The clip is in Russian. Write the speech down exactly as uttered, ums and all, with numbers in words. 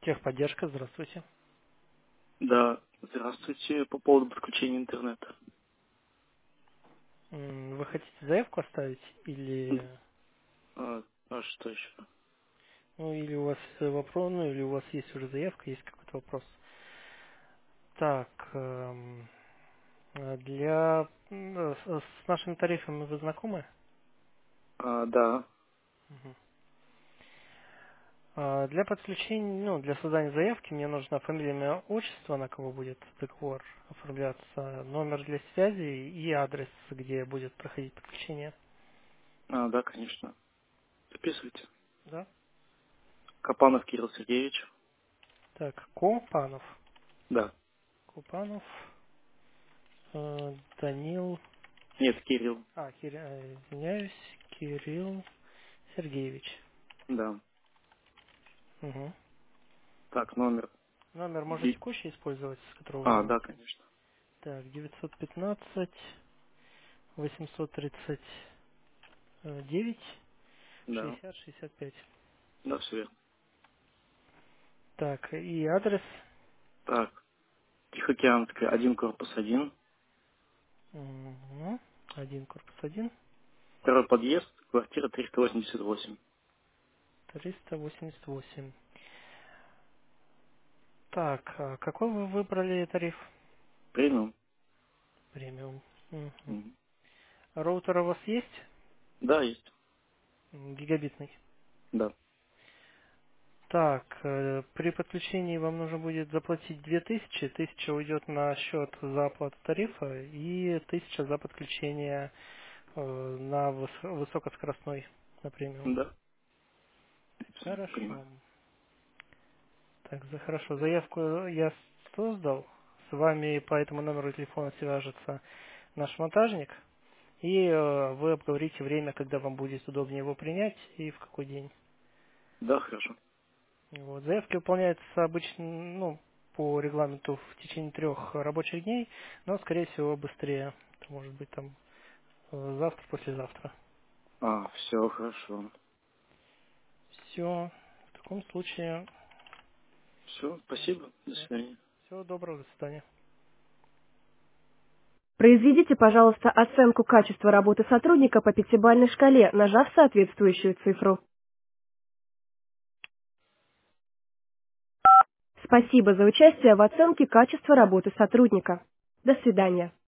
Техподдержка, здравствуйте. Да, здравствуйте. По поводу подключения интернета. М, Вы хотите заявку оставить или, А, а что еще? ну, или у вас вопрос, ну, или у вас есть уже заявка, есть какой-то вопрос? Так, эм, э, для м, э, с с нашими тарифами вы знакомы? А, да, Мгм. А, Для подключения, ну, для создания заявки мне нужна фамилия, имя, отчество, на кого будет договор оформляться, номер для связи и адрес, где будет проходить подключение. а, да, конечно. Записывайте. Да? Капанов Кирилл Сергеевич. Так, Копанов. Да. Копанов. э, Данил. Нет, Кирилл. А, Кир- э, извиняюсь, Кирилл Сергеевич. Да. Угу. Так, номер. Номер можно Ди- текущий использовать, с которого вы А, да, звоните. конечно. Так, девятьсот пятнадцать восемьсот тридцать девять Да. шестьдесят шестьдесят пять. Да, все верно. Так, и адрес. Так, Тихоокеанская, один корпус один. Угу. Один корпус один. Второй подъезд, квартира триста восемьдесят восемь. Триста восемьдесят восемь. Так, а какой вы выбрали тариф? Премиум. Премиум. Угу. Мгм. Роутер у вас есть? Да, есть. М, Гигабитный. Да. Так, э, при подключении вам нужно будет заплатить две тысячи, тысяча уйдет на счет за оплату тарифа и тысяча за подключение э, на выс- высокоскоростной, на премиум. Да. Все, Хорошо. понимаю. Так, за хорошо. Заявку я создал. С вами по этому номеру телефона свяжется наш монтажник, и э, вы обговорите время, когда вам будет удобнее его принять и в какой день. Да, хорошо. Вот. Заявки выполняются обычно, ну, по регламенту в течение трех рабочих дней, но, скорее всего, быстрее. Это может быть там э, завтра, послезавтра. А, все, хорошо. Все. В таком случае, Все, спасибо. До да. свидания. Всего доброго, до свидания. Произведите, пожалуйста, оценку качества работы сотрудника по пятибалльной шкале, нажав соответствующую цифру. Спасибо за участие в оценке качества работы сотрудника. До свидания.